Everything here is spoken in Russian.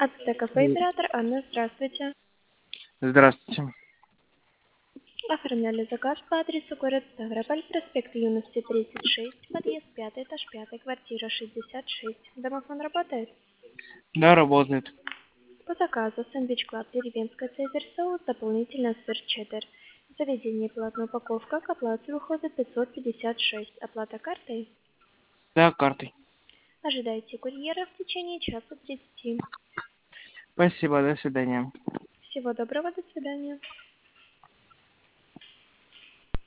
АЦТ-кафе «Император». Анна, здравствуйте. Здравствуйте. Оформляли заказ по адресу город Ставрополь, проспект Юности, 36, подъезд 5, этаж 5, квартира 66. Домофон работает? Да, работает. По заказу сэндвич Клаб, деревенская цезарь, соус, дополнительно сыр чеддер. Заведение платная упаковка, к оплате выходит 556. Оплата картой? Да, картой. Ожидайте курьера в течение часа 30. Спасибо, до свидания. Всего доброго, до свидания.